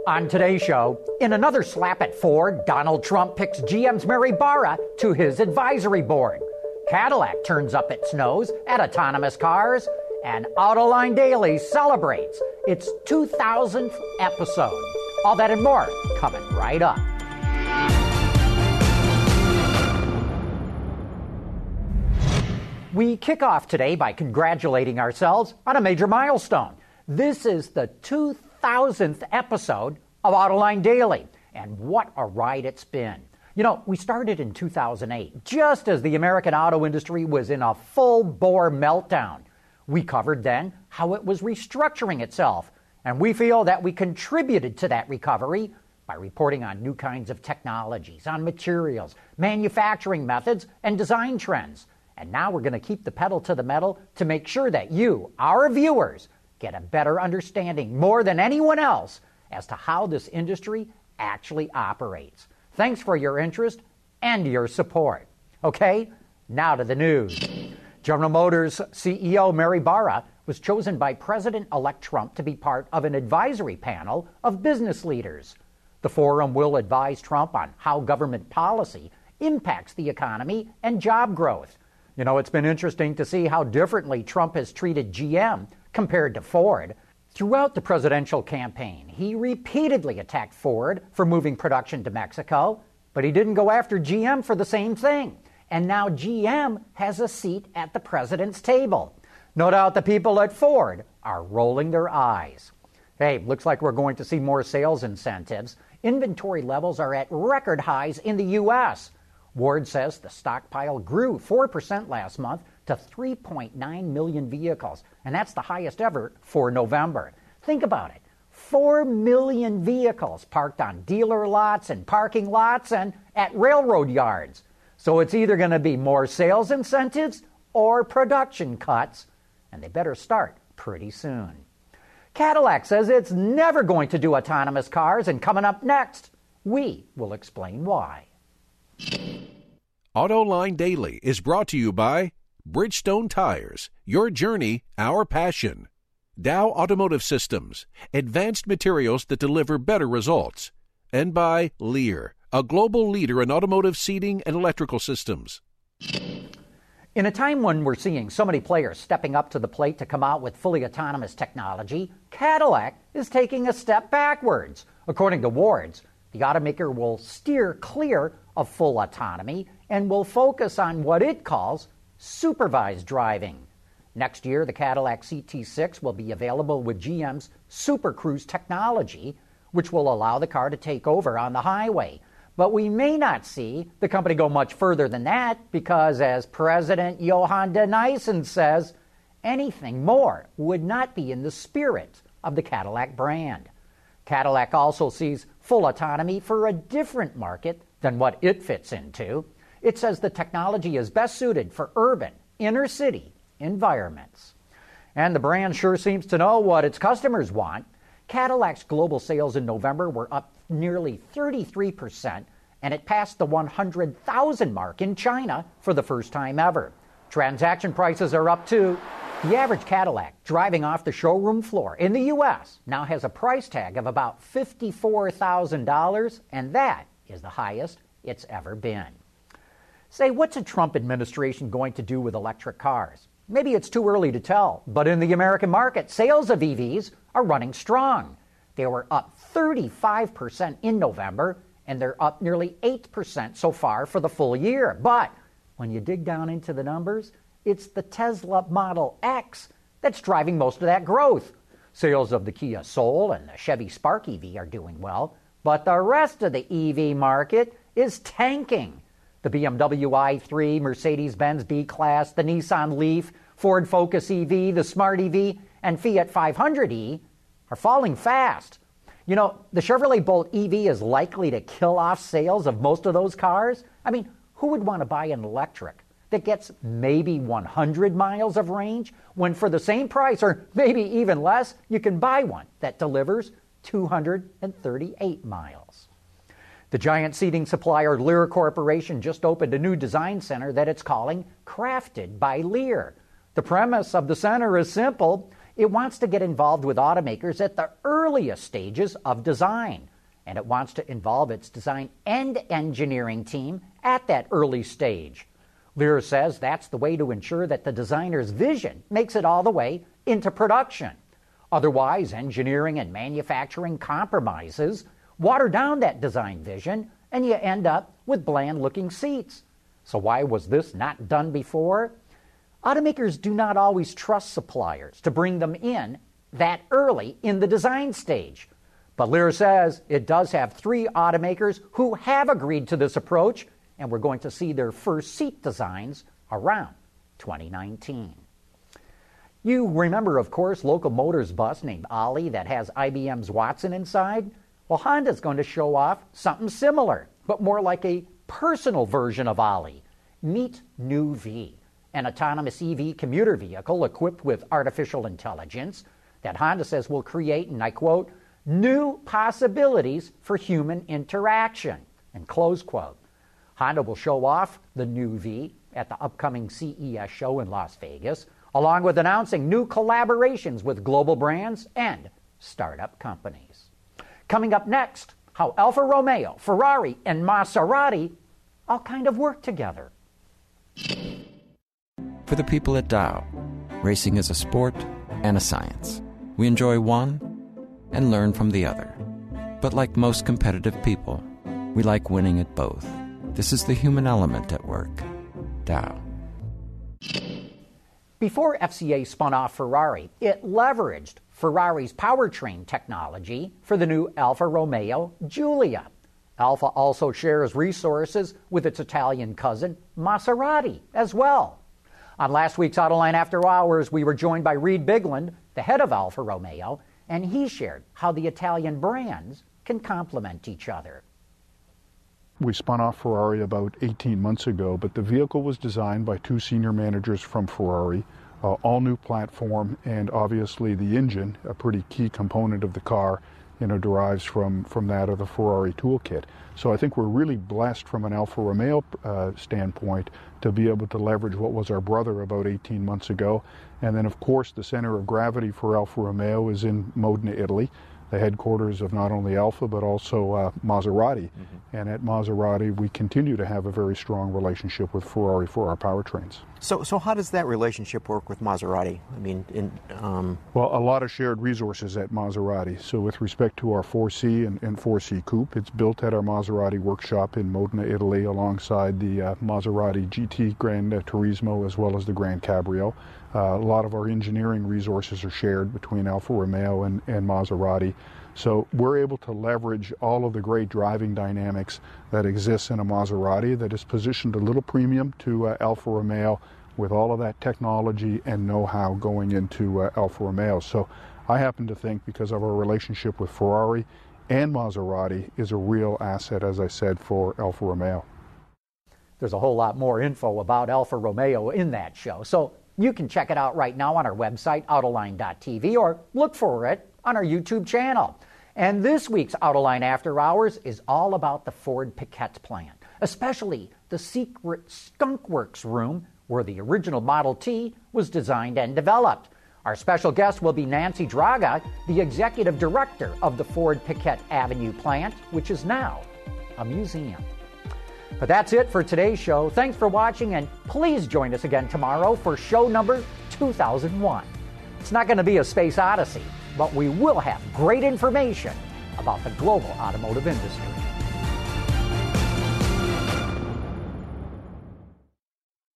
On today's show, in another slap at Ford, Donald Trump picks GM's Mary Barra to his advisory board. Cadillac turns up its nose at autonomous cars, and Autoline Daily celebrates its 2000th episode. All that and more coming right up. We kick off today by congratulating ourselves on a major milestone. This is the 2000th episode of Autoline Daily, and what a ride it's been. You know, we started in 2008, just as the American auto industry was in a full-bore meltdown. We covered then how it was restructuring itself, and we feel that we contributed to that recovery by reporting on new kinds of technologies, on materials, manufacturing methods, and design trends. And now we're going to keep the pedal to the metal to make sure that you, our viewers, get a better understanding more than anyone else as to how this industry actually operates. Thanks for your interest and your support. Okay, now to the news. General Motors CEO Mary Barra was chosen by President-elect Trump to be part of an advisory panel of business leaders. The forum will advise Trump on how government policy impacts the economy and job growth. You know, it's been interesting to see how differently Trump has treated GM compared to Ford. Throughout the presidential campaign, he repeatedly attacked Ford for moving production to Mexico, but he didn't go after GM for the same thing. And now GM has a seat at the president's table. No doubt the people at Ford are rolling their eyes. Hey, looks like we're going to see more sales incentives. Inventory levels are at record highs in the U.S. Ward says the stockpile grew 4% last month to 3.9 million vehicles, and that's the highest ever for November. Think about it. 4 million vehicles parked on dealer lots and parking lots and at railroad yards. So it's either going to be more sales incentives or production cuts, and they better start pretty soon. Cadillac says it's never going to do autonomous cars, and coming up next, we will explain why. Autoline Daily is brought to you by Bridgestone Tires, your journey, our passion. Dow Automotive Systems, advanced materials that deliver better results. And by Lear, a global leader in automotive seating and electrical systems. In a time when we're seeing so many players stepping up to the plate to come out with fully autonomous technology, Cadillac is taking a step backwards. According to Wards, the automaker will steer clear of full autonomy and will focus on what it calls supervised driving. Next year, the Cadillac CT6 will be available with GM's Super Cruise technology, which will allow the car to take over on the highway. But we may not see the company go much further than that because, as President Johan de Nysschen says, anything more would not be in the spirit of the Cadillac brand. Cadillac also sees full autonomy for a different market than what it fits into. It says the technology is best suited for urban, inner-city environments. And the brand sure seems to know what its customers want. Cadillac's global sales in November were up nearly 33%, and it passed the 100,000 mark in China for the first time ever. Transaction prices are up too. The average Cadillac driving off the showroom floor in the U.S. now has a price tag of about $54,000, and that is the highest it's ever been. Say, what's a Trump administration going to do with electric cars? Maybe it's too early to tell, but in the American market, sales of EVs are running strong. They were up 35% in November, and they're up nearly 8% so far for the full year. But when you dig down into the numbers, it's the Tesla Model X that's driving most of that growth. Sales of the Kia Soul and the Chevy Spark EV are doing well, but the rest of the EV market is tanking. The BMW i3, Mercedes-Benz B-Class, the Nissan Leaf, Ford Focus EV, the Smart EV, and Fiat 500e are falling fast. You know, the Chevrolet Bolt EV is likely to kill off sales of most of those cars. I mean, who would want to buy an electric that gets maybe 100 miles of range when for the same price, or maybe even less, you can buy one that delivers 238 miles? The giant seating supplier Lear Corporation just opened a new design center that it's calling Crafted by Lear. The premise of the center is simple. It wants to get involved with automakers at the earliest stages of design, and it wants to involve its design and engineering team at that early stage. Lear says that's the way to ensure that the designer's vision makes it all the way into production. Otherwise, engineering and manufacturing compromises water down that design vision, and you end up with bland-looking seats. So why was this not done before? Automakers do not always trust suppliers to bring them in that early in the design stage. But Lear says it does have 3 automakers who have agreed to this approach, and we're going to see their first seat designs around 2019. You remember, of course, Local Motors bus named Ollie that has IBM's Watson inside? Well, Honda's going to show off something similar, but more like a personal version of Ollie. Meet New V, an autonomous EV commuter vehicle equipped with artificial intelligence that Honda says will create, and I quote, new possibilities for human interaction, and close quote. Honda will show off the New V at the upcoming CES show in Las Vegas, along with announcing new collaborations with global brands and startup companies. Coming up next, how Alfa Romeo, Ferrari, and Maserati all kind of work together. For the people at Dow, racing is a sport and a science. We enjoy one and learn from the other. But like most competitive people, we like winning at both. This is the human element at work. Dow. Before FCA spun off Ferrari, it leveraged Ferrari's powertrain technology for the new Alfa Romeo Giulia. Alfa also shares resources with its Italian cousin, Maserati, as well. On last week's Autoline After Hours, we were joined by Reed Bigland, the head of Alfa Romeo, and he shared how the Italian brands can complement each other. We spun off Ferrari about 18 months ago, but the vehicle was designed by 2 senior managers from Ferrari, all new platform, and obviously the engine, a pretty key component of the car, derives from that of the Ferrari toolkit. So I think we're really blessed from an Alfa Romeo standpoint to be able to leverage what was our brother about 18 months ago. And then, of course, the center of gravity for Alfa Romeo is in Modena, Italy, the headquarters of not only Alfa but also Maserati. And at Maserati, we continue to have a very strong relationship with Ferrari for our powertrains. So how does that relationship work with Maserati? I mean, Well, a lot of shared resources at Maserati. So with respect to our 4C and 4C Coupe, it's built at our Maserati workshop in Modena, Italy, alongside the Maserati GT Gran Turismo as well as the Gran Cabrio. A lot of our engineering resources are shared between Alfa Romeo and Maserati. So we're able to leverage all of the great driving dynamics that exists in a Maserati that is positioned a little premium to Alfa Romeo with all of that technology and know-how going into Alfa Romeo. So I happen to think, because of our relationship with Ferrari and Maserati, is a real asset, as I said, for Alfa Romeo. There's a whole lot more info about Alfa Romeo in that show, so you can check it out right now on our website, Autoline.tv, or look for it on our YouTube channel. And this week's Autoline After Hours is all about the Ford Piquette plant, especially the secret Skunk Works room where the original Model T was designed and developed. Our special guest will be Nancy Draga, the executive director of the Ford Piquette Avenue plant, which is now a museum. But that's it for today's show. Thanks for watching, and please join us again tomorrow for show number 2001. It's not going to be a space odyssey, but we will have great information about the global automotive industry.